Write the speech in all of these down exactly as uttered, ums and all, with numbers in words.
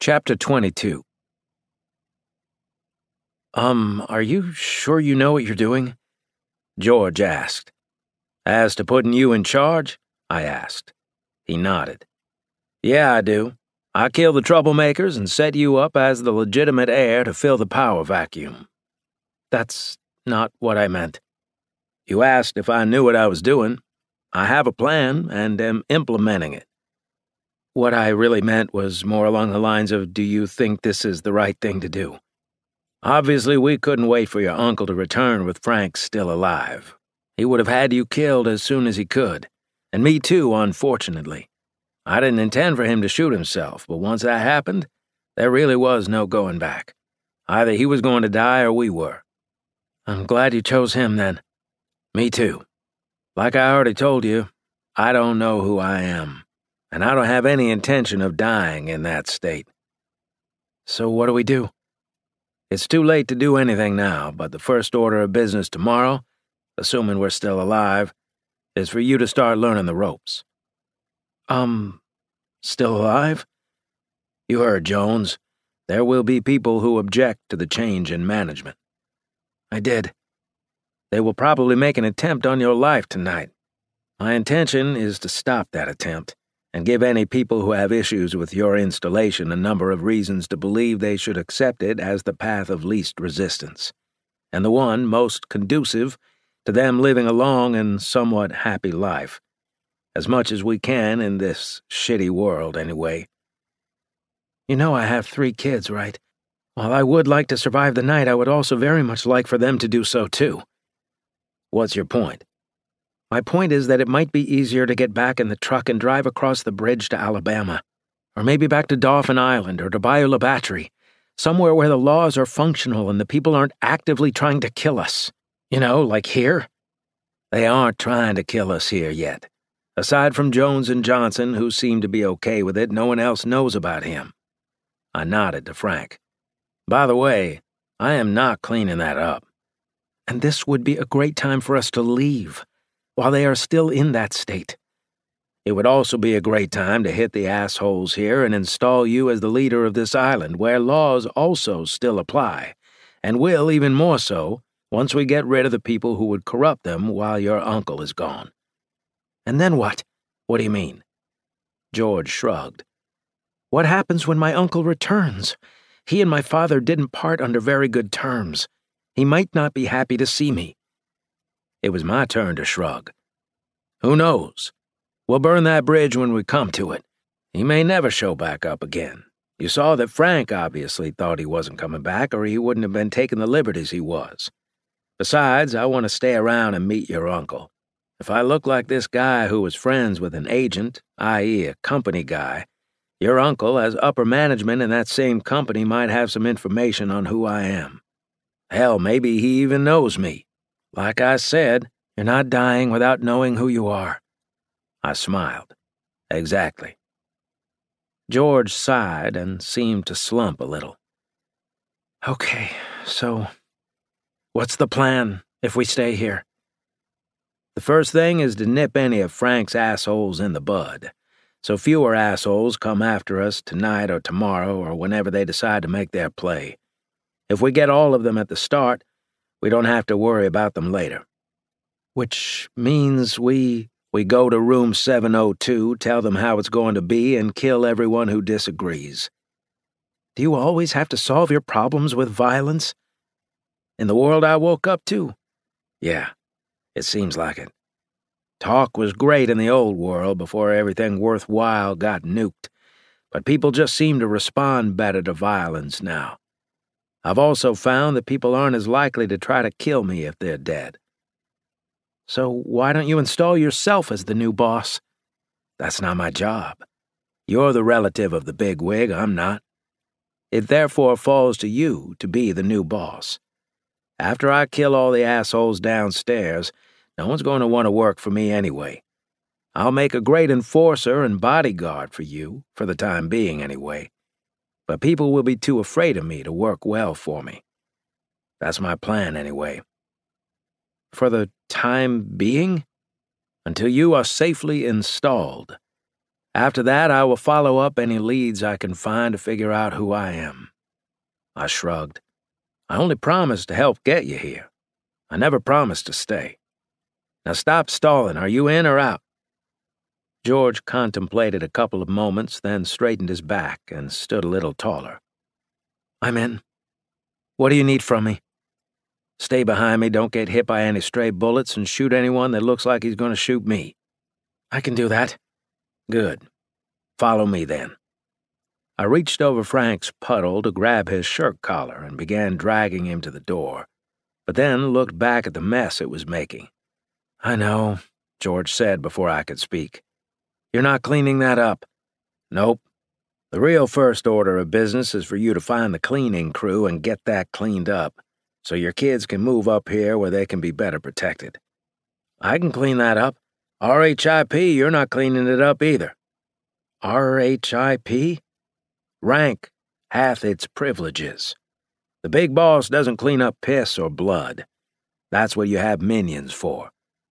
Chapter twenty-two. Um, are you sure you know what you're doing? George asked. As to putting you in charge? I asked. He nodded. Yeah, I do. I killed the troublemakers and set you up as the legitimate heir to fill the power vacuum. That's not what I meant. You asked if I knew what I was doing. I have a plan and am implementing it. What I really meant was more along the lines of, do you think this is the right thing to do? Obviously, we couldn't wait for your uncle to return with Frank still alive. He would have had you killed as soon as he could. And me too, unfortunately. I didn't intend for him to shoot himself, but once that happened, there really was no going back. Either he was going to die or we were. I'm glad you chose him then. Me too. Like I already told you, I don't know who I am. And I don't have any intention of dying in that state. So what do we do? It's too late to do anything now, but the first order of business tomorrow, assuming we're still alive, is for you to start learning the ropes. Um, still alive? You heard Jones. There will be people who object to the change in management. I did. They will probably make an attempt on your life tonight. My intention is to stop that attempt and give any people who have issues with your installation a number of reasons to believe they should accept it as the path of least resistance, and the one most conducive to them living a long and somewhat happy life, as much as we can in this shitty world anyway. You know I have three kids, right? While I would like to survive the night, I would also very much like for them to do so too. What's your point? My point is that it might be easier to get back in the truck and drive across the bridge to Alabama, or maybe back to Dauphin Island or to Bayou La Batterie, somewhere where the laws are functional and the people aren't actively trying to kill us. You know, like here? They aren't trying to kill us here yet. Aside from Jones and Johnson, who seem to be okay with it, no one else knows about him. I nodded to Frank. By the way, I am not cleaning that up. And this would be a great time for us to leave, while they are still in that state. It would also be a great time to hit the assholes here and install you as the leader of this island, where laws also still apply, and will even more so once we get rid of the people who would corrupt them while your uncle is gone. And then what? What do you mean? George shrugged. What happens when my uncle returns? He and my father didn't part under very good terms. He might not be happy to see me. It was my turn to shrug. Who knows? We'll burn that bridge when we come to it. He may never show back up again. You saw that Frank obviously thought he wasn't coming back, or he wouldn't have been taking the liberties he was. Besides, I want to stay around and meet your uncle. If I look like this guy who was friends with an agent, that is a company guy, your uncle, as upper management in that same company, might have some information on who I am. Hell, maybe he even knows me. Like I said, you're not dying without knowing who you are. I smiled. Exactly. George sighed and seemed to slump a little. Okay, so what's the plan if we stay here? The first thing is to nip any of Frank's assholes in the bud, so fewer assholes come after us tonight or tomorrow or whenever they decide to make their play. If we get all of them at the start, we don't have to worry about them later. Which means we we go to room seven oh two, tell them how it's going to be, and kill everyone who disagrees. Do you always have to solve your problems with violence? In the world I woke up to? Yeah, it seems like it. Talk was great in the old world before everything worthwhile got nuked, but people just seem to respond better to violence now. I've also found that people aren't as likely to try to kill me if they're dead. So why don't you install yourself as the new boss? That's not my job. You're the relative of the bigwig, I'm not. It therefore falls to you to be the new boss. After I kill all the assholes downstairs, no one's going to want to work for me anyway. I'll make a great enforcer and bodyguard for you, for the time being anyway. But people will be too afraid of me to work well for me. That's my plan anyway. For the time being? Until you are safely installed. After that, I will follow up any leads I can find to figure out who I am." I shrugged. "I only promised to help get you here. I never promised to stay. Now stop stalling. Are you in or out?" George contemplated a couple of moments, then straightened his back and stood a little taller. "I'm in. What do you need from me?" "Stay behind me, don't get hit by any stray bullets, and shoot anyone that looks like he's going to shoot me." "I can do that." "Good. Follow me, then." I reached over Frank's puddle to grab his shirt collar and began dragging him to the door, but then looked back at the mess it was making. "I know," George said before I could speak. "You're not cleaning that up." "Nope. The real first order of business is for you to find the cleaning crew and get that cleaned up, so your kids can move up here where they can be better protected." "I can clean that up. R H I P, you're not cleaning it up either." "R H I P? Rank hath its privileges. The big boss doesn't clean up piss or blood. That's what you have minions for."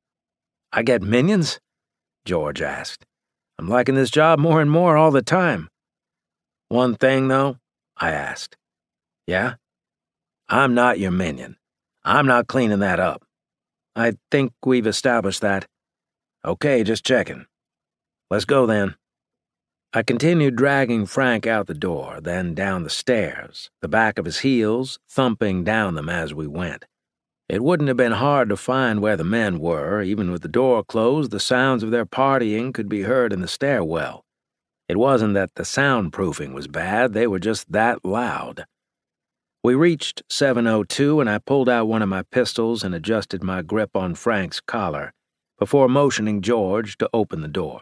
"I get minions?" George asked. "I'm liking this job more and more all the time." "One thing, though?" I asked. "Yeah?" "I'm not your minion. I'm not cleaning that up." "I think we've established that." "Okay, just checking. Let's go, then." I continued dragging Frank out the door, then down the stairs, the back of his heels thumping down them as we went. It wouldn't have been hard to find where the men were. Even with the door closed, the sounds of their partying could be heard in the stairwell. It wasn't that the soundproofing was bad, they were just that loud. We reached seven oh two, and I pulled out one of my pistols and adjusted my grip on Frank's collar before motioning George to open the door.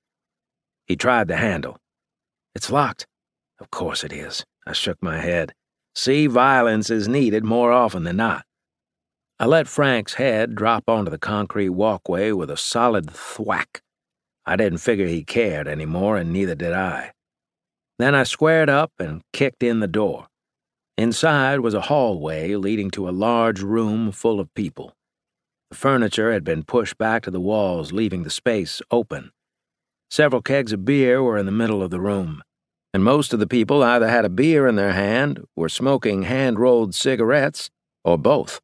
He tried the handle. "It's locked." "Of course it is." I shook my head. "See, violence is needed more often than not." I let Frank's head drop onto the concrete walkway with a solid thwack. I didn't figure he cared anymore, and neither did I. Then I squared up and kicked in the door. Inside was a hallway leading to a large room full of people. The furniture had been pushed back to the walls, leaving the space open. Several kegs of beer were in the middle of the room, and most of the people either had a beer in their hand, were smoking hand-rolled cigarettes, or both.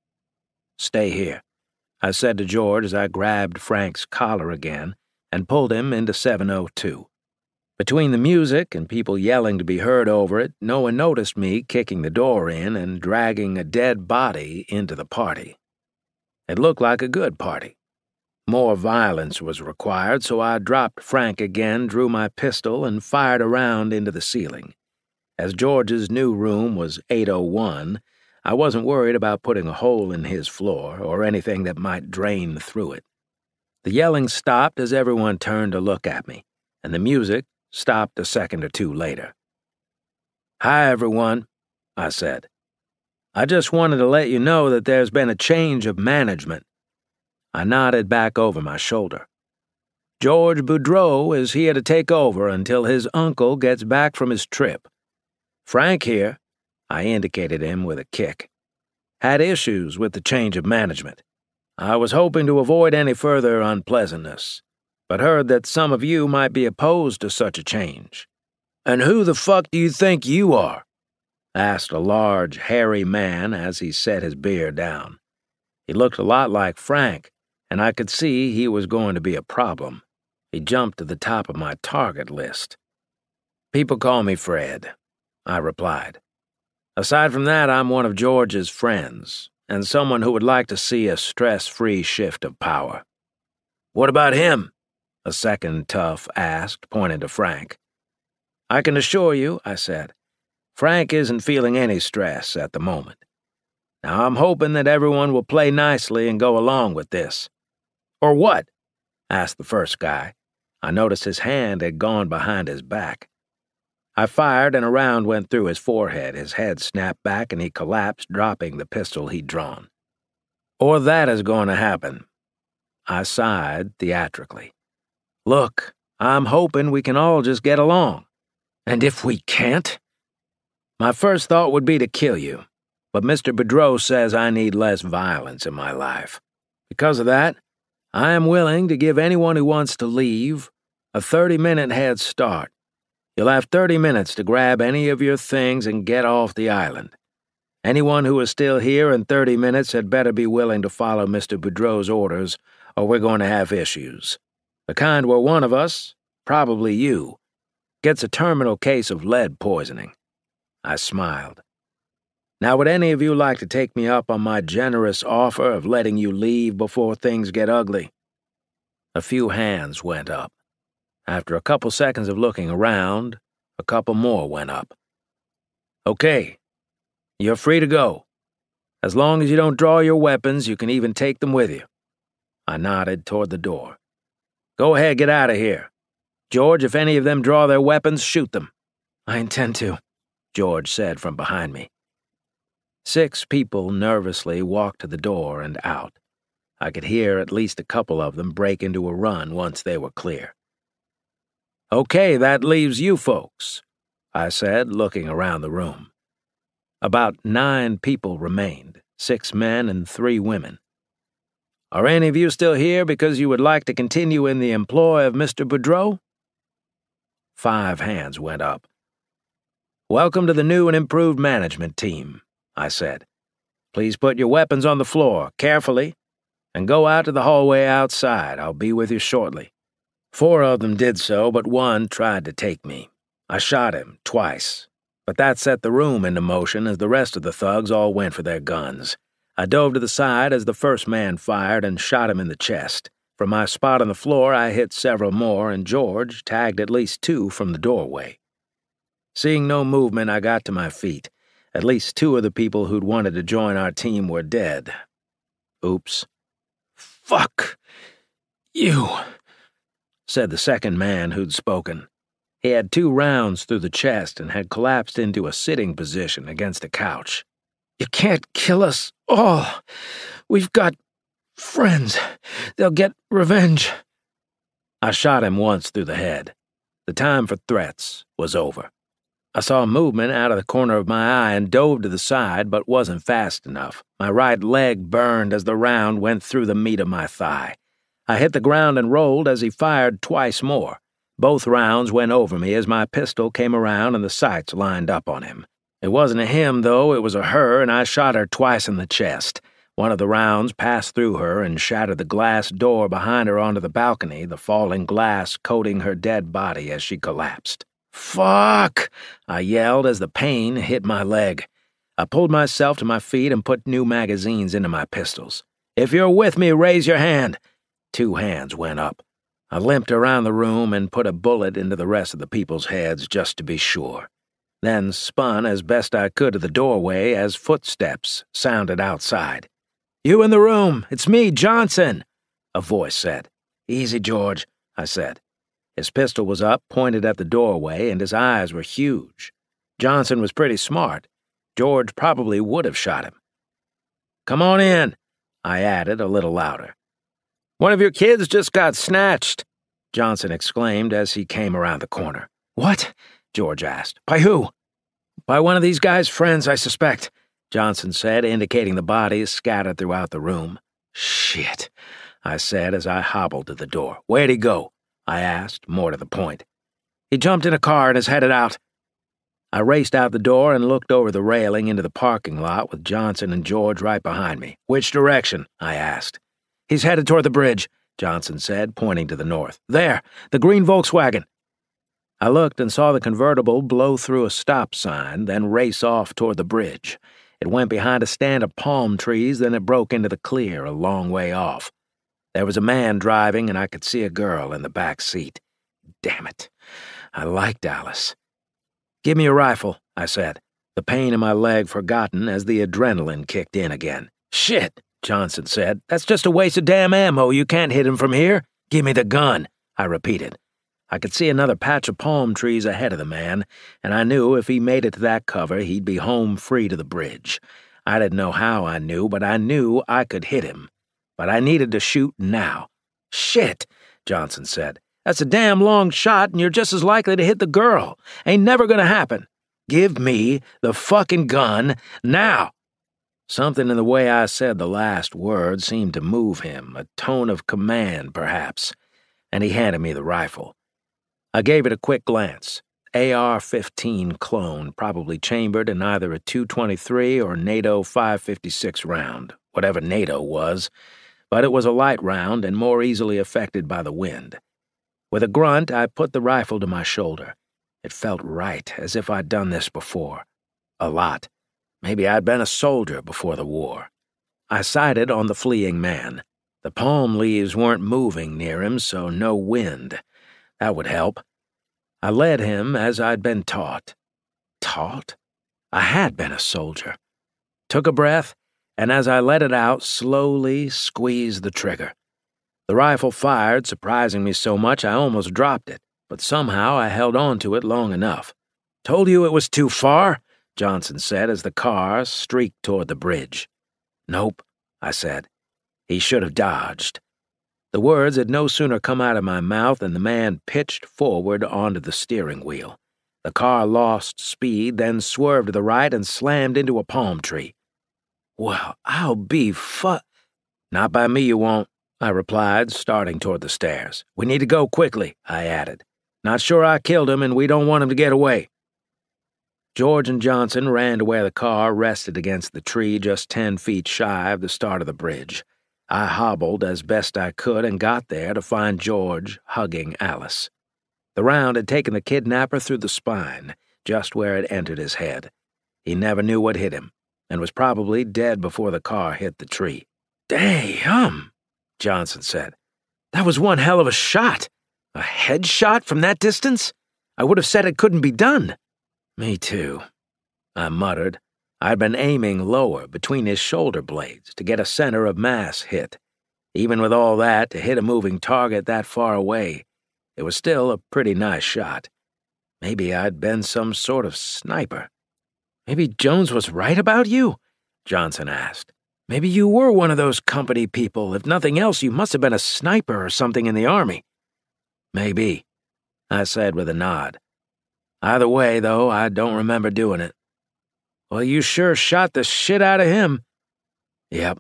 "Stay here," I said to George as I grabbed Frank's collar again and pulled him into seven oh two. Between the music and people yelling to be heard over it, no one noticed me kicking the door in and dragging a dead body into the party. It looked like a good party. More violence was required, so I dropped Frank again, drew my pistol, and fired a round into the ceiling. As George's new room was eight oh one, I wasn't worried about putting a hole in his floor or anything that might drain through it. The yelling stopped as everyone turned to look at me, and the music stopped a second or two later. "Hi, everyone," I said. "I just wanted to let you know that there's been a change of management." I nodded back over my shoulder. "George Boudreau is here to take over until his uncle gets back from his trip. Frank here," I indicated him with a kick, "had issues with the change of management. I was hoping to avoid any further unpleasantness, but heard that some of you might be opposed to such a change." "And who the fuck do you think you are?" asked a large, hairy man as he set his beer down. He looked a lot like Frank, and I could see he was going to be a problem. He jumped to the top of my target list. "People call me Fred," I replied. "Aside from that, I'm one of George's friends, and someone who would like to see a stress-free shift of power." "What about him?" a second tough asked, pointing to Frank. "I can assure you," I said, "Frank isn't feeling any stress at the moment. Now I'm hoping that everyone will play nicely and go along with this." "Or what?" asked the first guy. I noticed his hand had gone behind his back. I fired, and a round went through his forehead. His head snapped back, and he collapsed, dropping the pistol he'd drawn. "Or that is going to happen." I sighed theatrically. "Look, I'm hoping we can all just get along. And if we can't?" "My first thought would be to kill you, but Mister Boudreau says I need less violence in my life. Because of that, I am willing to give anyone who wants to leave A thirty-minute head start. You'll have thirty minutes to grab any of your things and get off the island. Anyone who is still here in thirty minutes had better be willing to follow Mister Boudreau's orders, or we're going to have issues. The kind where one of us, probably you, gets a terminal case of lead poisoning." I smiled. "Now, would any of you like to take me up on my generous offer of letting you leave before things get ugly?" A few hands went up. After a couple seconds of looking around, a couple more went up. "Okay, you're free to go. As long as you don't draw your weapons, you can even take them with you." I nodded toward the door. "Go ahead, get out of here. George, if any of them draw their weapons, shoot them." "I intend to," George said from behind me. Six people nervously walked to the door and out. I could hear at least a couple of them break into a run once they were clear. "Okay, that leaves you folks," I said, looking around the room. About nine people remained, six men and three women. "Are any of you still here because you would like to continue in the employ of Mister Boudreau?" Five hands went up. "Welcome to the new and improved management team," I said. "Please put your weapons on the floor, carefully, and go out to the hallway outside. I'll be with you shortly." Four of them did so, but one tried to take me. I shot him twice, but that set the room into motion as the rest of the thugs all went for their guns. I dove to the side as the first man fired and shot him in the chest. From my spot on the floor, I hit several more, and George tagged at least two from the doorway. Seeing no movement, I got to my feet. At least two of the people who'd wanted to join our team were dead. Oops. "Fuck you," said the second man who'd spoken. He had two rounds through the chest and had collapsed into a sitting position against a couch. "You can't kill us all. We've got friends. They'll get revenge." I shot him once through the head. The time for threats was over. I saw movement out of the corner of my eye and dove to the side, but wasn't fast enough. My right leg burned as the round went through the meat of my thigh. I hit the ground and rolled as he fired twice more. Both rounds went over me as my pistol came around and the sights lined up on him. It wasn't a him, though, it was a her, and I shot her twice in the chest. One of the rounds passed through her and shattered the glass door behind her onto the balcony, the falling glass coating her dead body as she collapsed. "Fuck!" I yelled as the pain hit my leg. I pulled myself to my feet and put new magazines into my pistols. "If you're with me, raise your hand." Two hands went up. I limped around the room and put a bullet into the rest of the people's heads just to be sure. Then spun as best I could to the doorway as footsteps sounded outside. "You in the room? It's me, Johnson," a voice said. "Easy, George," I said. His pistol was up, pointed at the doorway, and his eyes were huge. Johnson was pretty smart. George probably would have shot him. "Come on in," I added a little louder. "One of your kids just got snatched," Johnson exclaimed as he came around the corner. "What?" George asked. "By who?" "By one of these guys' friends, I suspect," Johnson said, indicating the bodies scattered throughout the room. "Shit," I said as I hobbled to the door. "Where'd he go?" I asked, more to the point. "He jumped in a car and is headed out." I raced out the door and looked over the railing into the parking lot with Johnson and George right behind me. "Which direction?" I asked. "He's headed toward the bridge," Johnson said, pointing to the north. "There, the green Volkswagen." I looked and saw the convertible blow through a stop sign, then race off toward the bridge. It went behind a stand of palm trees, then it broke into the clear a long way off. There was a man driving, and I could see a girl in the back seat. Damn it. I liked Alice. "Give me your rifle," I said, the pain in my leg forgotten as the adrenaline kicked in again. "Shit," Johnson said. "That's just a waste of damn ammo. You can't hit him from here. Give me the gun," I repeated. I could see another patch of palm trees ahead of the man, and I knew if he made it to that cover, he'd be home free to the bridge. I didn't know how I knew, but I knew I could hit him. But I needed to shoot now. "Shit," Johnson said. "That's a damn long shot, and you're just as likely to hit the girl. Ain't never gonna happen. Give me the fucking gun now." Something in the way I said the last word seemed to move him, a tone of command, perhaps, and he handed me the rifle. I gave it a quick glance. A R fifteen clone, probably chambered in either a two twenty-three or NATO five fifty-six round, whatever NATO was, but it was a light round and more easily affected by the wind. With a grunt, I put the rifle to my shoulder. It felt right, as if I'd done this before. A lot. Maybe I'd been a soldier before the war. I sighted on the fleeing man. The palm leaves weren't moving near him, so no wind. That would help. I led him as I'd been taught. Taught? I had been a soldier. Took a breath, and as I let it out, slowly squeezed the trigger. The rifle fired, surprising me so much I almost dropped it, but somehow I held on to it long enough. "Told you it was too far," Johnson said as the car streaked toward the bridge. "Nope," I said. He should have dodged. The words had no sooner come out of my mouth than the man pitched forward onto the steering wheel. The car lost speed, then swerved to the right and slammed into a palm tree. "Well, I'll be fu—" "Not by me, you won't," I replied, starting toward the stairs. "We need to go quickly," I added. "Not sure I killed him, and we don't want him to get away." George and Johnson ran to where the car rested against the tree just ten feet shy of the start of the bridge. I hobbled as best I could and got there to find George hugging Alice. The round had taken the kidnapper through the spine, just where it entered his head. He never knew what hit him, and was probably dead before the car hit the tree. "Damn," Johnson said. "That was one hell of a shot. A headshot from that distance? I would have said it couldn't be done." "Me too," I muttered. I'd been aiming lower, between his shoulder blades, to get a center of mass hit. Even with all that, to hit a moving target that far away, it was still a pretty nice shot. Maybe I'd been some sort of sniper. "Maybe Jones was right about you?" Johnson asked. "Maybe you were one of those company people. If nothing else, you must have been a sniper or something in the Army." "Maybe," I said with a nod. "Either way, though, I don't remember doing it." "Well, you sure shot the shit out of him." "Yep."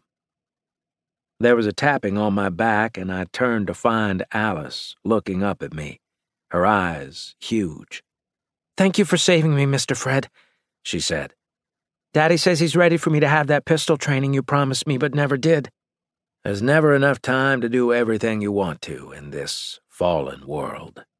There was a tapping on my back, and I turned to find Alice looking up at me, her eyes huge. "Thank you for saving me, Mister Fred," she said. "Daddy says he's ready for me to have that pistol training you promised me but never did." There's never enough time to do everything you want to in this fallen world.